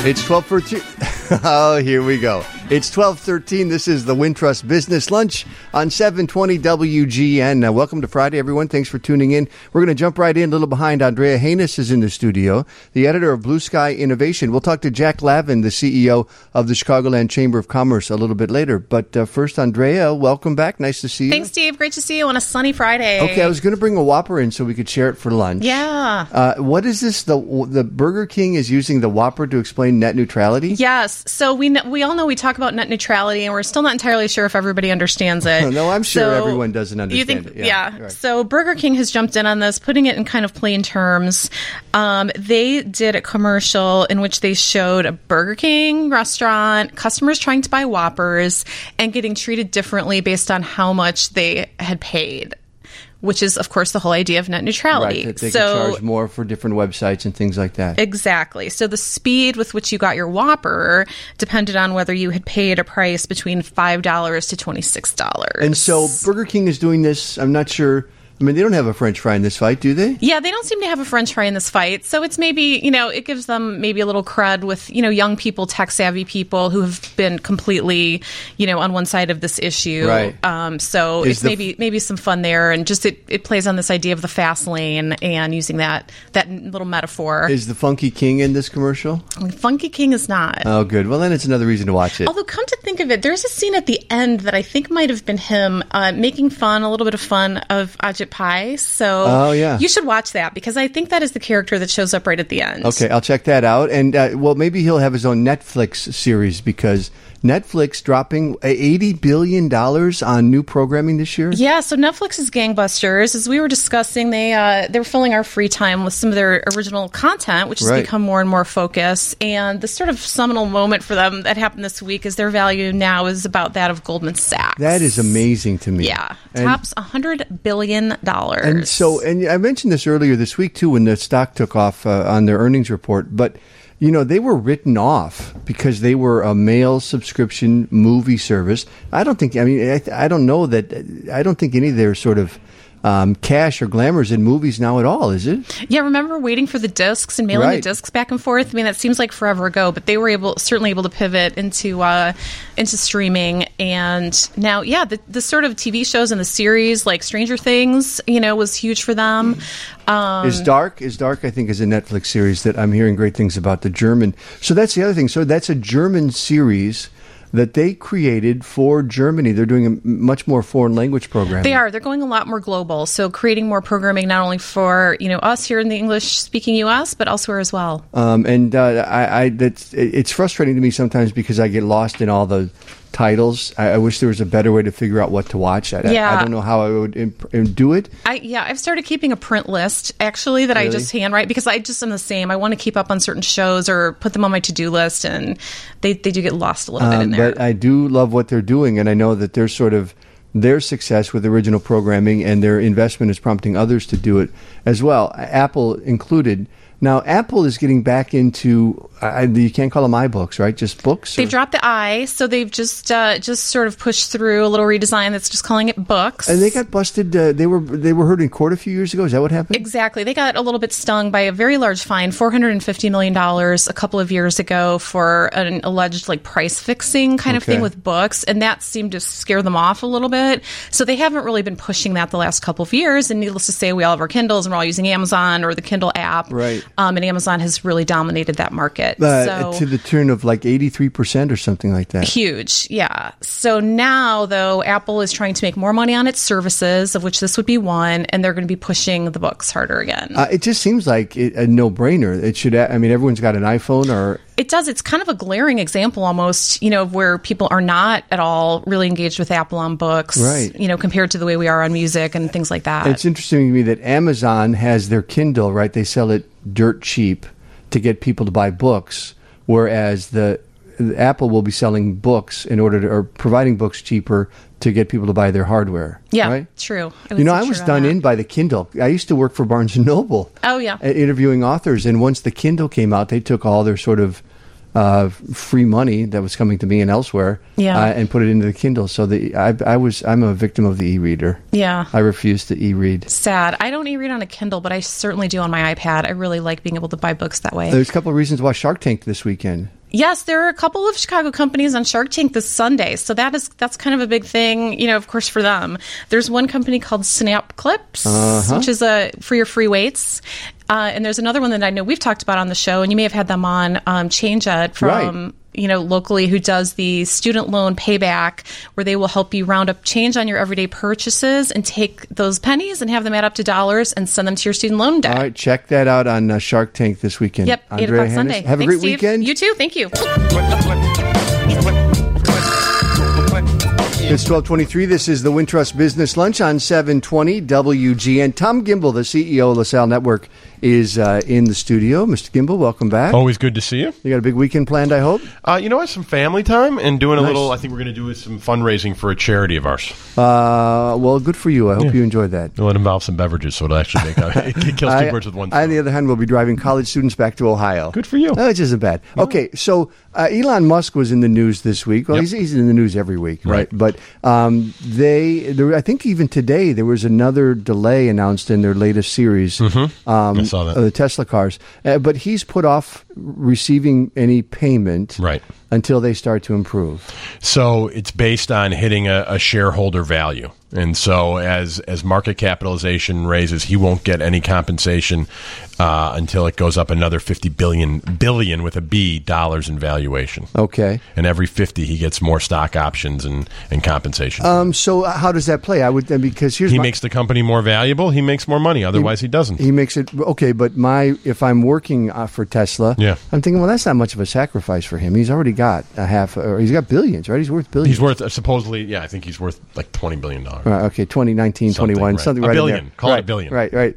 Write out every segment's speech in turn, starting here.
It's 12:13. Oh, here we go. It's 12:13. This is the Wintrust Business Lunch on 720 WGN. Welcome to Friday, everyone. Thanks for tuning in. We're going to jump right in. A little behind. Andrea Haynes is in the studio, the editor of Blue Sky Innovation. We'll talk to Jack Lavin, the CEO of the Chicagoland Chamber of Commerce, a little bit later. But first, Andrea, welcome back. Nice to see you. Thanks, Steve. Great to see you on a sunny Friday. Okay, I was going to bring a Whopper in so we could share it for lunch. Yeah. What is this? The Burger King is using the Whopper to explain net neutrality? Yes. So we all know we talk about net neutrality, and we're still not entirely sure if everybody understands it. No, I'm sure everyone doesn't understand it. Yeah. Right. So Burger King has jumped in on this, putting it in kind of plain terms. They did a commercial in which they showed a Burger King restaurant, customers trying to buy Whoppers and getting treated differently based on how much they had paid, which is, of course, the whole idea of net neutrality. Right, that they can charge more for different websites and things like that. Exactly. So the speed with which you got your Whopper depended on whether you had paid a price between $5 to $26. And so Burger King is doing this, I'm not sure. I mean, they don't have a French fry in this fight, do they? Yeah, they don't seem to have a French fry in this fight. So it's maybe, it gives them maybe a little cred with, young people, tech-savvy people who have been completely, on one side of this issue. Right. So it's maybe some fun there. And just it plays on this idea of the fast lane and using that little metaphor. Is the Funky King in this commercial? Funky King is not. Oh, good. Well, then it's another reason to watch it. Although, come to think of it, there's a scene at the end that I think might have been him making a little bit of fun of Ajit Pai. So you should watch that because I think that is the character that shows up right at the end. Okay, I'll check that out. And, maybe he'll have his own Netflix series because Netflix dropping $80 billion on new programming this year? Yeah, so Netflix is gangbusters. As we were discussing, they're filling our free time with some of their original content, which has become more and more focus. And the sort of seminal moment for them that happened this week is their value now is about that of Goldman Sachs. That is amazing to me. Yeah, tops $100 billion. And I mentioned this earlier this week, too, when the stock took off on their earnings report. But they were written off because they were a mail subscription movie service. I don't think any of their sort of cash or glamour is in movies now at all, is it? Yeah, remember waiting for the discs and mailing the discs back and forth? I mean, that seems like forever ago, but they were certainly able to pivot into streaming. And now, the sort of TV shows and the series like Stranger Things, was huge for them. Is Dark, I think, is a Netflix series that I'm hearing great things about, the German. So that's the other thing. So that's a German series that they created for Germany. They're doing a much more foreign language programming. They are. They're going a lot more global. So creating more programming not only for us here in the English-speaking U.S., but elsewhere as well. It's frustrating to me sometimes because I get lost in all the titles. I wish there was a better way to figure out what to watch. I don't know how I would do it. I've started keeping a print list, actually, that I just handwrite because I just am the same. I want to keep up on certain shows or put them on my to-do list, and they do get lost a little bit in there. But I do love what they're doing, and I know that they're sort of their success with original programming and their investment is prompting others to do it as well, Apple included. Now, Apple is getting back into, you can't call them iBooks, right? Just books? They've dropped the I, so they've just sort of pushed through a little redesign that's just calling it books. And they got busted. They were heard in court a few years ago. Is that what happened? Exactly. They got a little bit stung by a very large fine, $450 million a couple of years ago for an alleged price fixing kind of thing with books. And that seemed to scare them off a little bit. So they haven't really been pushing that the last couple of years. And needless to say, we all have our Kindles and we're all using Amazon or the Kindle app. Right. And Amazon has really dominated that market. To the tune of 83% or something like that. Huge, yeah. So now, though, Apple is trying to make more money on its services, of which this would be one, and they're going to be pushing the books harder again. It just seems like a no-brainer. It should. Everyone's got an iPhone or... It does. It's kind of a glaring example almost, of where people are not at all really engaged with Apple on books, right. Compared to the way we are on music and things like that. It's interesting to me that Amazon has their Kindle, right? They sell it dirt cheap to get people to buy books, whereas the Apple will be selling books or providing books cheaper to get people to buy their hardware. Yeah, right? True. I was done in by the Kindle. I used to work for Barnes & Noble. Oh, yeah. Interviewing authors, and once the Kindle came out, they took all their sort of free money that was coming to me and elsewhere, and put it into the Kindle. So I'm a victim of the e-reader. Yeah, I refuse to e-read. Sad. I don't e-read on a Kindle, but I certainly do on my iPad. I really like being able to buy books that way. There's a couple of reasons why Shark Tank this weekend. Yes, there are a couple of Chicago companies on Shark Tank this Sunday, so that's kind of a big thing, of course, for them. There's one company called Snap Clips, which is for your free weights. And there's another one that I know we've talked about on the show, and you may have had them on, ChangeEd from locally, who does the student loan payback, where they will help you round up change on your everyday purchases and take those pennies and have them add up to dollars and send them to your student loan debt. All right, check that out on Shark Tank this weekend. Yep, 8 o'clock Sunday. Have a great weekend. You too. Thank you. It's 12:23. This is the Wintrust Business Lunch on 720 WGN. Tom Gimbel, the CEO of LaSalle Network, is in the studio. Mr. Gimbel, welcome back. Always good to see you. You got a big weekend planned, I hope? Some family time and doing a little, I think we're going to do some fundraising for a charity of ours. Well, good for you. I hope you enjoyed that. It'll involve some beverages, so it'll actually it kills two birds with one stone. On the other hand, we'll be driving college students back to Ohio. Good for you. Which isn't bad. Yeah. Okay, so Elon Musk was in the news this week. Well, he's in the news every week, right? But I think even today there was another delay announced in their latest series. I saw that. The Tesla cars. But he's put off receiving any payment until they start to improve. So it's based on hitting a shareholder value. And so as market capitalization raises, he won't get any compensation until it goes up another 50 billion with a B dollars in valuation. Okay. And every 50 he gets more stock options and compensation. So how does that play? Because he makes the company more valuable, he makes more money. Otherwise he doesn't. He makes it okay, but if I'm working for Tesla, I'm thinking, well, that's not much of a sacrifice for him. He's already got he's got billions, right? He's worth billions. He's worth supposedly, I think he's worth like $20 billion. Okay, 2019, 21, something right a billion. In there. Call it a billion. Right.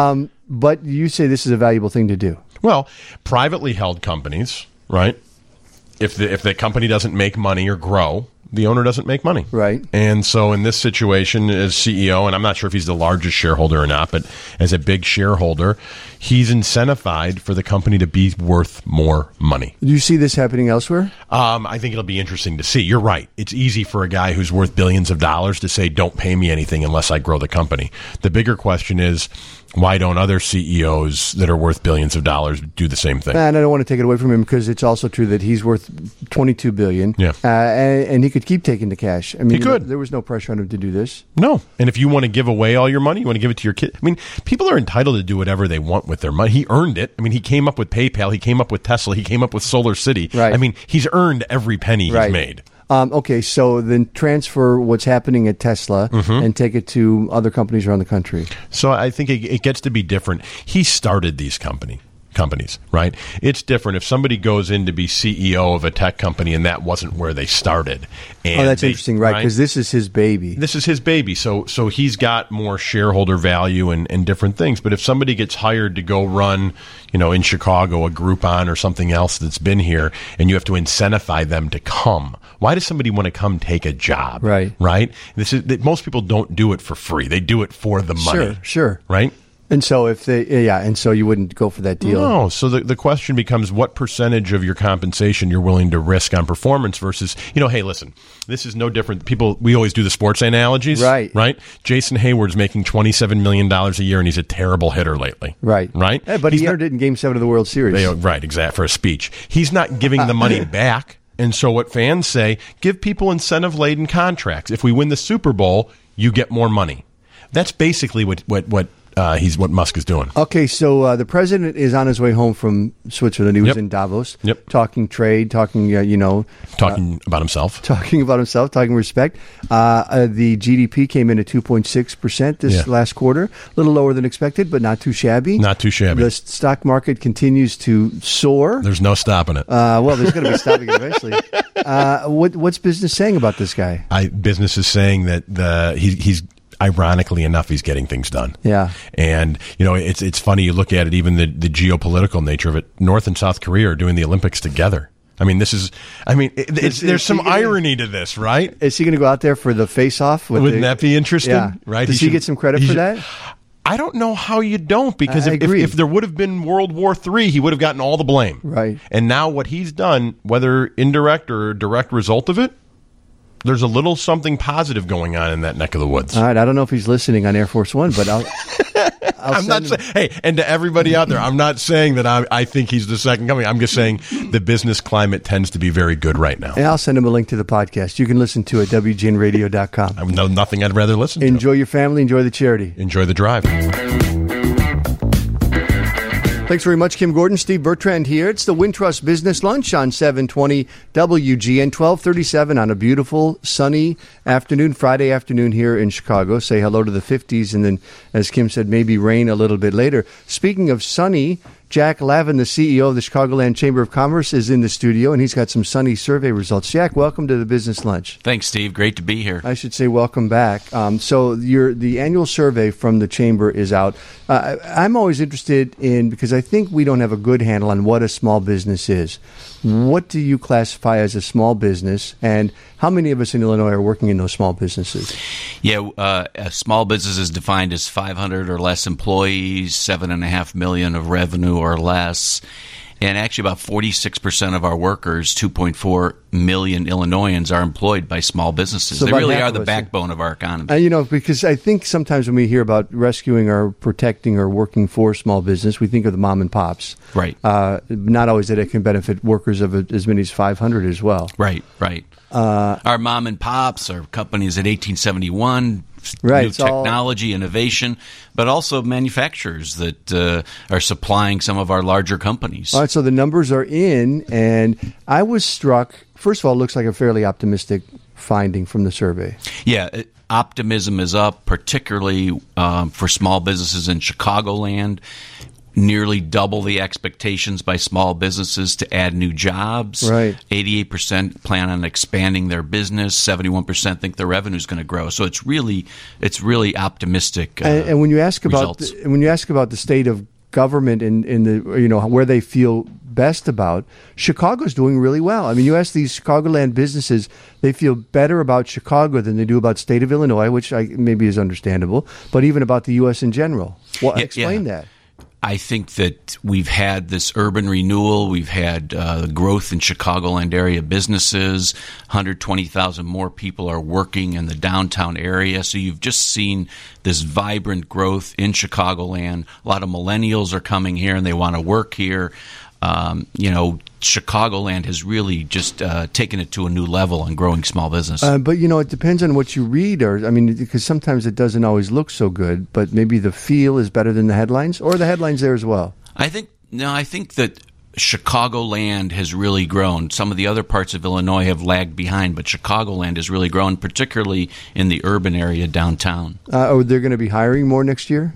But you say this is a valuable thing to do. Well, privately held companies, right? If the company doesn't make money or grow, the owner doesn't make money. Right. And so in this situation, as CEO, and I'm not sure if he's the largest shareholder or not, but as a big shareholder, he's incentivized for the company to be worth more money. Do you see this happening elsewhere? I think it'll be interesting to see. You're right. It's easy for a guy who's worth billions of dollars to say, don't pay me anything unless I grow the company. The bigger question is, why don't other CEOs that are worth billions of dollars do the same thing? And I don't want to take it away from him, because it's also true that he's worth $22 billion. Yeah. And he could keep taking the cash. I mean, he could. There was no pressure on him to do this. No. And if you want to give away all your money, you want to give it to your kid. I mean, people are entitled to do whatever they want with their money. He earned it. I mean, he came up with PayPal. He came up with Tesla. He came up with Solar City. Right. I mean, he's earned every penny he's made. Okay, so then transfer what's happening at Tesla and take it to other companies around the country. So I think it gets to be different. He started these companies, right? It's different if somebody goes in to be CEO of a tech company and that wasn't where they started. And that's interesting, right? Because this is his baby. This is his baby. So he's got more shareholder value and different things. But if somebody gets hired to go run, in Chicago, a Groupon or something else that's been here, and you have to incentivize them to come, why does somebody want to come take a job? Right. Most people don't do it for free. They do it for the money. Sure. Right? And so so you wouldn't go for that deal. No. So the question becomes what percentage of your compensation you're willing to risk on performance versus, hey, listen, this is no different. We always do the sports analogies. Right? Jason Hayward's making $27 million a year, and he's a terrible hitter lately. Right. Yeah, but he earned it in Game 7 of the World Series. Right, exactly, for a speech. He's not giving the money back. And so what fans say, give people incentive-laden contracts. If we win the Super Bowl, you get more money. That's basically what Musk is doing. Okay, so the president is on his way home from Switzerland. He was in Davos, talking trade, talking, talking about himself, talking respect. The GDP came in at 2.6% this last quarter, a little lower than expected, but not too shabby. The stock market continues to soar. There's no stopping it. Well, there's going to be stopping it eventually. What's business saying about this guy? Business is saying that he's. Ironically enough, he's getting things done. Yeah. And, it's funny. You look at it, even the geopolitical nature of it. North and South Korea are doing the Olympics together. I mean, there's some irony to this, right? Is he going to go out there for the face-off? Wouldn't that be interesting? Yeah. Right? Does he get some credit for that? I don't know how you don't, because I agree. if there would have been World War III, he would have gotten all the blame. Right. And now what he's done, whether indirect or direct result of it, there's a little something positive going on in that neck of the woods. All right, I don't know if he's listening on Air Force One, but I'm not saying, hey, and to everybody out there, I'm not saying that I think he's the second coming. I'm just saying the business climate tends to be very good right now. And I'll send him a link to the podcast. You can listen to it at WGNradio.com. I know nothing I'd rather listen to. Enjoy your family. Enjoy the charity. Enjoy the drive. Thanks very much, Kim Gordon. Steve Bertrand here. It's the Wintrust Business Lunch on 720 WGN, 1237 on a beautiful, sunny afternoon, Friday afternoon here in Chicago. Say hello to the 50s, and then, as Kim said, maybe rain a little bit later. Speaking of sunny, Jack Lavin, the CEO of the Chicagoland Chamber of Commerce, is in the studio, and he's got some sunny survey results. Jack, welcome to the Business Lunch. Thanks, Steve. Great to be here. I should say welcome back. So the annual survey from the Chamber is out. I'm always interested in, because I think we don't have a good handle on what a small business is. What do you classify as a small business, and how many of us in Illinois are working in those small businesses? Yeah, a small business is defined as 500 or less employees, $7.5 million of revenue or less. And actually about 46% of our workers, 2.4 million Illinoisans, are employed by small businesses. So they really are the us, backbone of our economy. Because I think sometimes when we hear about rescuing or protecting or working for small business, we think of the mom and pops. Right. Not always that it can benefit workers of as many as 500 as well. Right. Our mom and pops are companies at 1871. Right, new technology, innovation, but also manufacturers that are supplying some of our larger companies. All right, so the numbers are in, and I was struck. First of all, it looks like a fairly optimistic finding from the survey. Yeah, optimism is up, particularly for small businesses in Chicagoland. Nearly double the expectations by small businesses to add new jobs. Right. 88% plan on expanding their business. 71% think their revenue is going to grow. So it's really optimistic. And when you ask results. about the state of government in the where they feel best about, Chicago's doing really well. I mean, you ask these Chicagoland businesses, they feel better about Chicago than they do about state of Illinois, which maybe is understandable, but even about the U.S. in general. Well, explain that. I think that we've had this urban renewal. We've had growth in Chicagoland area businesses. 120,000 more people are working in the downtown area. So you've just seen this vibrant growth in Chicagoland. A lot of millennials are coming here and they want to work here. Chicagoland has really just taken it to a new level on growing small business. But, it depends on what you read, because sometimes it doesn't always look so good, but maybe the feel is better than the headlines, or the headlines there as well. I think that Chicagoland has really grown. Some of the other parts of Illinois have lagged behind, but Chicagoland has really grown, particularly in the urban area downtown. Are they going to be hiring more next year?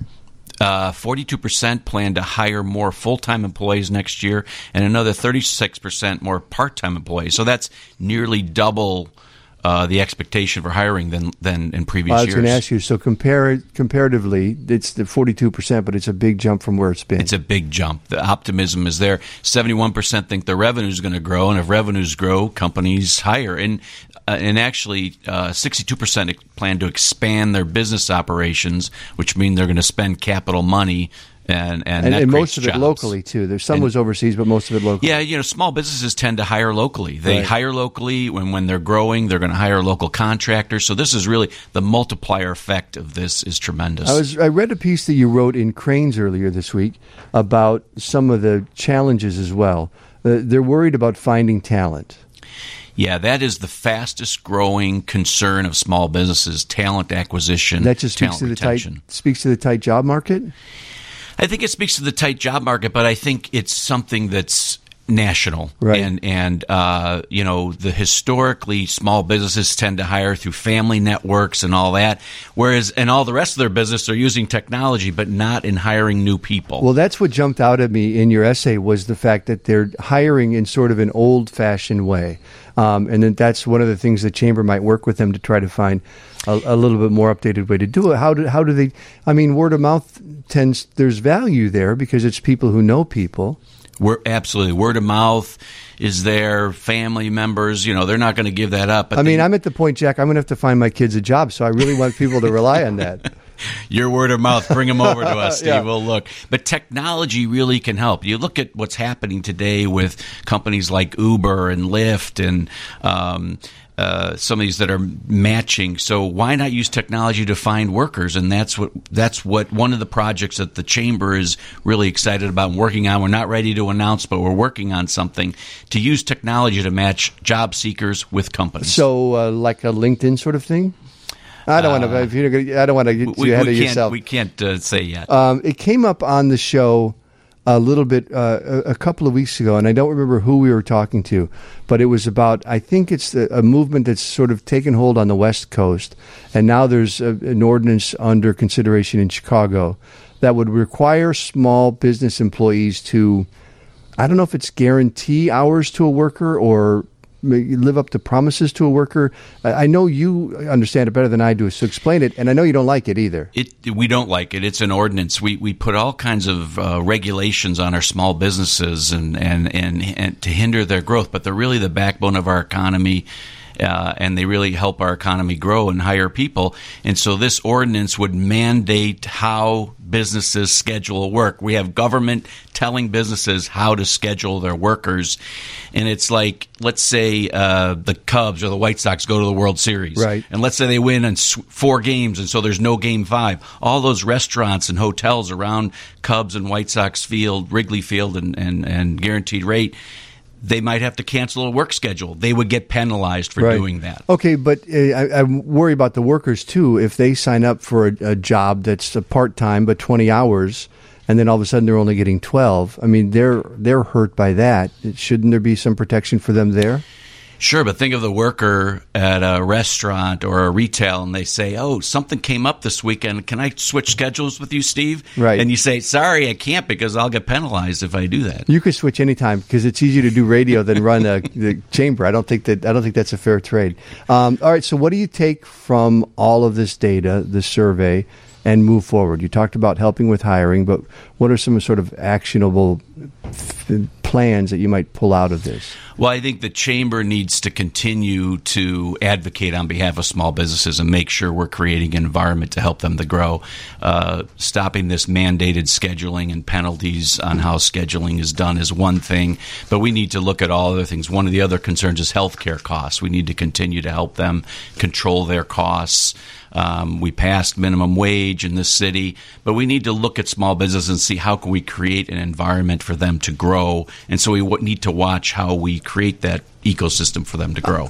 42% plan to hire more full-time employees next year, and another 36% more part-time employees. So that's nearly double the expectation for hiring than in previous years. I was going to ask you, so comparatively, it's the 42%, but it's a big jump from where it's been. It's a big jump. The optimism is there. 71% think their revenue is going to grow, and if revenues grow, companies hire. And actually, 62% plan to expand their business operations, which means they're going to spend capital money, and most of it jobs. Locally too. There's some was overseas, but most of it locally. Yeah, small businesses tend to hire locally. They hire locally when they're growing. They're going to hire local contractors. So this is really the multiplier effect of this is tremendous. I read a piece that you wrote in Crain's earlier this week about some of the challenges as well. They're worried about finding talent. Yeah, that is the fastest growing concern of small businesses: talent acquisition. That just speaks to the tight job market. I think it speaks to the tight job market, but I think it's something that's national. Right. And the historically small businesses tend to hire through family networks and all that, whereas in all the rest of their business they're using technology, but not in hiring new people. Well, that's what jumped out at me in your essay was the fact that they're hiring in sort of an old-fashioned way. And then that's one of the things the Chamber might work with them to try to find a little bit more updated way to do it. How do they? I mean, word of mouth there's value there because it's people who know people. Absolutely. Word of mouth is there, family members, they're not going to give that up. But I'm at the point, Jack, I'm going to have to find my kids a job, so I really want people to rely on that. Your word of mouth, bring them over to us, Steve. Yeah. We'll look. But technology really can help. You look at what's happening today with companies like Uber and Lyft and some of these that are matching. So why not use technology to find workers? And that's what one of the projects that the Chamber is really excited about and working on. We're not ready to announce, but we're working on something to use technology to match job seekers with companies. So like a LinkedIn sort of thing? I don't want to. I don't want to get you ahead of yourself. We can't say yet. It came up on the show a little bit a couple of weeks ago, and I don't remember who we were talking to, but it was about, I think it's a movement that's sort of taken hold on the West Coast, and now there's an ordinance under consideration in Chicago that would require small business employees to, I don't know if it's guarantee hours to a worker or live up to promises to a worker. I know you understand it better than I do, so explain it. And I know you don't like it either. We don't like it. It's an ordinance. We put all kinds of regulations on our small businesses and to hinder their growth, but they're really the backbone of our economy. And they really help our economy grow and hire people. And so this ordinance would mandate how businesses schedule work. We have government telling businesses how to schedule their workers. And it's like, let's say the Cubs or the White Sox go to the World Series. Right. And let's say they win in 4 games, and so there's no Game 5. All those restaurants and hotels around Cubs and White Sox Field, Wrigley Field, and Guaranteed Rate, they might have to cancel a work schedule. They would get penalized for doing that. Okay, but I worry about the workers, too. If they sign up for a job that's a part-time but 20 hours, and then all of a sudden they're only getting 12, I mean, they're hurt by that. Shouldn't there be some protection for them there? Sure, but think of the worker at a restaurant or a retail, and they say, oh, something came up this weekend. Can I switch schedules with you, Steve? Right. And you say, sorry, I can't because I'll get penalized if I do that. You could switch anytime because it's easier to do radio than run the chamber. I don't think that's a fair trade. All right, so what do you take from all of this data, the survey, and move forward? You talked about helping with hiring, but what are some sort of actionable plans that you might pull out of this? Well, I think the Chamber needs to continue to advocate on behalf of small businesses and make sure we're creating an environment to help them to grow. Stopping this mandated scheduling and penalties on how scheduling is done is one thing, but we need to look at all other things. One of the other concerns is healthcare costs. We need to continue to help them control their costs. We passed minimum wage in this city, but we need to look at small business and see how can we create an environment for them to grow. And so we need to watch how we create that ecosystem for them to grow.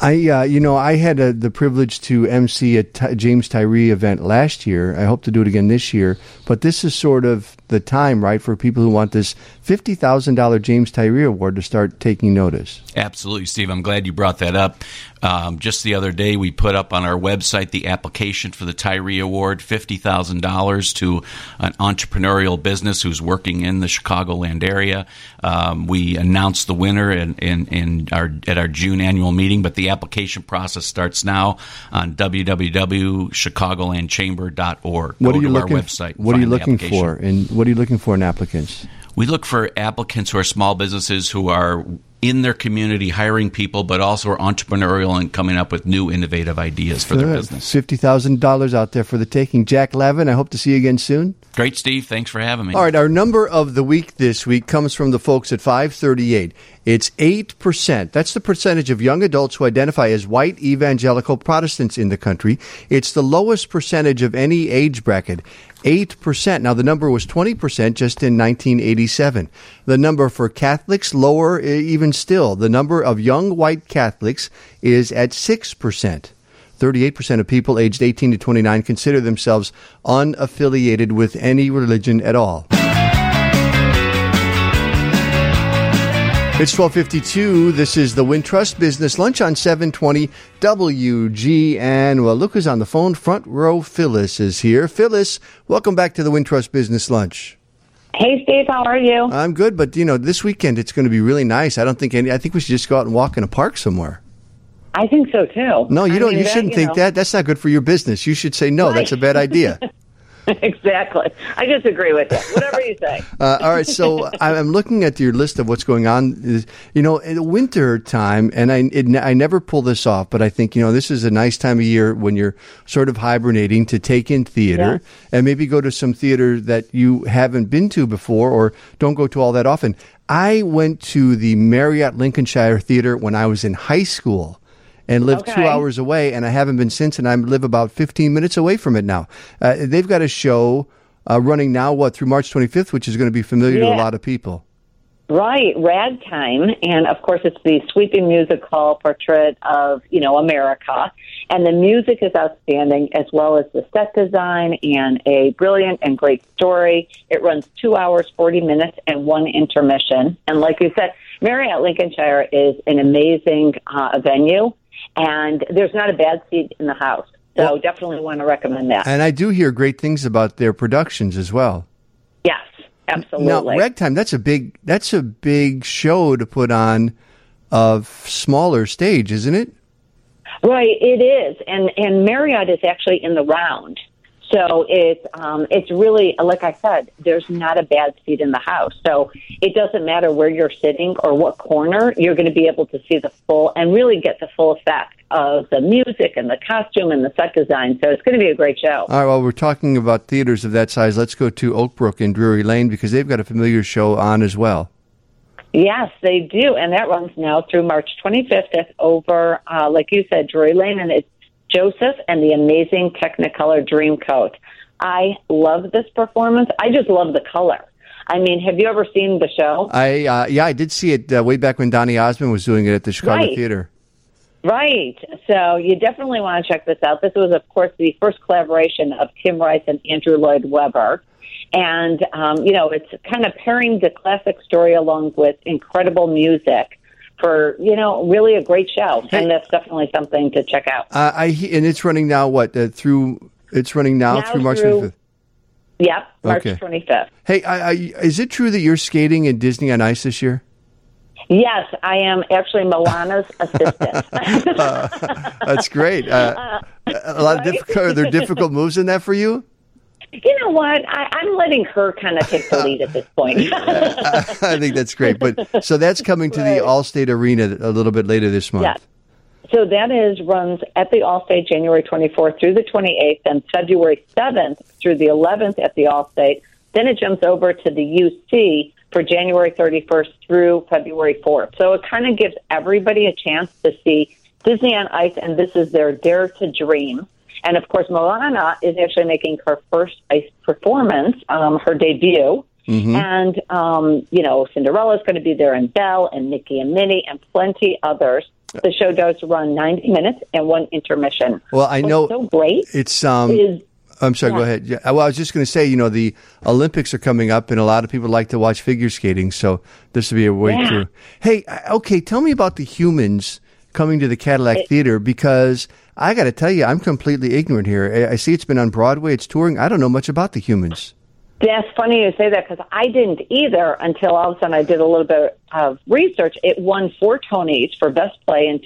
I had the privilege to MC a James Tyree event last year. I hope to do it again this year. But this is sort of the time, right, for people who want this $50,000 James Tyree Award to start taking notice. Absolutely, Steve. I'm glad you brought that up. Just the other day, we put up on our website the application for the Tyree Award, $50,000 to an entrepreneurial business who's working in the Chicagoland area. We announced the winner at our June annual meeting, but the application process starts now on www.chicagolandchamber.org. What are you looking? Our website. What are you looking for? And what are you looking for in applicants? We look for applicants who are small businesses who are in their community hiring people, but also are entrepreneurial and coming up with new innovative ideas for their business. $50,000 out there for the taking. Jack Lavin, I hope to see you again soon. Great, Steve. Thanks for having me. All right, our number of the week this week comes from the folks at 538. It's 8%. That's the percentage of young adults who identify as white evangelical Protestants in the country. It's the lowest percentage of any age bracket. 8%. Now, the number was 20% just in 1987. The number for Catholics, lower even still. The number of young white Catholics is at 6%. 38% of people aged 18 to 29 consider themselves unaffiliated with any religion at all. It's 12:52. This is the Wintrust Business Lunch on 720 WGN. Well, look who's on the phone. Front row Phyllis is here. Phyllis, welcome back to the Wintrust Business Lunch. Hey, Steve, how are you? I'm good, but, this weekend it's going to be really nice. I think we should just go out and walk in a park somewhere. I think so, too. No, you don't. You shouldn't think that. That's not good for your business. You should say, no, right. That's a bad idea. Exactly. I disagree with you. Whatever you say. All right, so I'm looking at your list of what's going on. You know, in the winter time, and I never pull this off, but I think, you know, this is a nice time of year when you're sort of hibernating to take in theater and maybe go to some theater that you haven't been to before or don't go to all that often. I went to the Marriott Lincolnshire Theater when I was in high school and lived 2 hours away, and I haven't been since, and I live about 15 minutes away from it now. They've got a show running now, through March 25th, which is going to be familiar to a lot of people. Right, Ragtime, and of course it's the sweeping music hall portrait of, you know, America, and the music is outstanding, as well as the set design and a brilliant and great story. It runs 2 hours, 40 minutes, and 1 intermission, and like you said, Marriott Lincolnshire is an amazing venue. And there's not a bad seat in the house. So definitely want to recommend that. And I do hear great things about their productions as well. Yes, absolutely. Now, Ragtime, that's a big show to put on a smaller stage, isn't it? Right, it is. And Marriott is actually in the round. So it's really, like I said, there's not a bad seat in the house. So it doesn't matter where you're sitting or what corner, you're going to be able to see the full and really get the full effect of the music and the costume and the set design. So it's going to be a great show. All right, well, we're talking about theaters of that size. Let's go to Oakbrook in Drury Lane because they've got a familiar show on as well. Yes, they do. And that runs now through March 25th. It's over, like you said, Drury Lane, and it's Joseph and the Amazing Technicolor Dreamcoat. I love this performance. I just love the color. I mean, have you ever seen the show? I did see it way back when Donny Osmond was doing it at the Chicago Theater. Right. So you definitely want to check this out. This was, of course, the first collaboration of Tim Rice and Andrew Lloyd Webber. And, you know, it's kind of pairing the classic story along with incredible music for, you know, really a great show. And that's definitely something to check out. And it's running now, through March 25th? Yep, March 25th. Hey, is it true that you're skating in Disney on Ice this year? Yes, I am actually Moana's assistant. That's great. A lot of are there difficult moves in that for you? You know what? I'm letting her kind of take the lead at this point. I think that's great. But so that's coming to the Allstate Arena a little bit later this month. Yeah. So that runs at the Allstate January 24th through the 28th, and February 7th through the 11th at the Allstate. Then it jumps over to the UC for January 31st through February 4th. So it kind of gives everybody a chance to see Disney on Ice, and this is their Dare to Dream. And, of course, Moana is actually making her first ice performance, her debut. Mm-hmm. And, you know, Cinderella's going to be there, and Belle, and Mickey and Minnie, and plenty others. The show does run 90 minutes and 1 intermission. Well, I know so great. It's I'm sorry, go ahead. Yeah, well, I was just going to say, you know, the Olympics are coming up, and a lot of people like to watch figure skating, so this would be a way through. Hey, okay, tell me about the Humans coming to the Cadillac Theater, because I got to tell you, I'm completely ignorant here. I see it's been on Broadway, it's touring. I don't know much about the Humans. That's funny you say that, because I didn't either until all of a sudden I did a little bit of research. It won 4 Tonys for Best Play in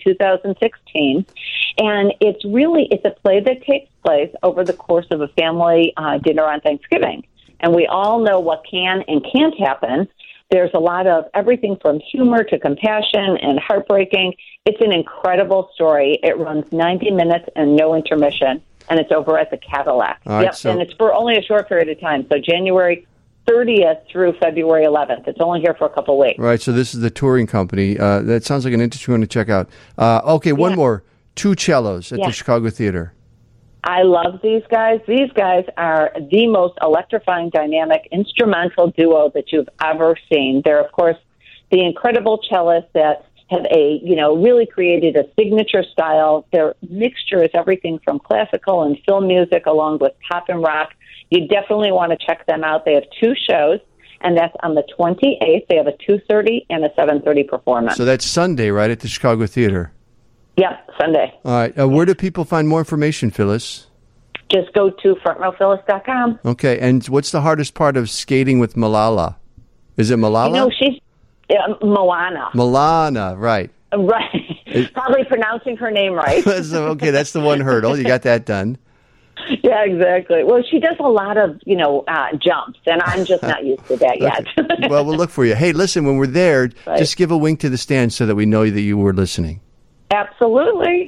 2016, and it's a play that takes place over the course of a family dinner on Thanksgiving. And we all know what can and can't happen. There's a lot of everything from humor to compassion and heartbreaking. It's an incredible story. It runs 90 minutes and no intermission, and it's over at the Cadillac. Right, and it's for only a short period of time, so January 30th through February 11th. It's only here for a couple of weeks. Right, so this is the touring company. That sounds like an interesting one to check out. Okay, one more. 2 cellos at the Chicago Theater. I love these guys. These guys are the most electrifying, dynamic, instrumental duo that you've ever seen. They're, of course, the incredible cellists that have really created a signature style. Their mixture is everything from classical and film music along with pop and rock. You definitely want to check them out. They have 2 shows, and that's on the 28th. They have a 2:30 and a 7:30 performance. So that's Sunday, right, at the Chicago Theater? Yep, Sunday. All right. Where do people find more information, Phyllis? Just go to frontrowphyllis.com. Okay. And what's the hardest part of skating with Malala? Is it Malala? She's Moana. Moana, right. Right. Probably pronouncing her name right. Okay, that's the one hurdle. You got that done. Yeah, exactly. Well, she does a lot of, jumps, and I'm just not used to that yet. Well, we'll look for you. Hey, listen, when we're there, Right. just give a wink to the stand so that we know that you were listening. Absolutely.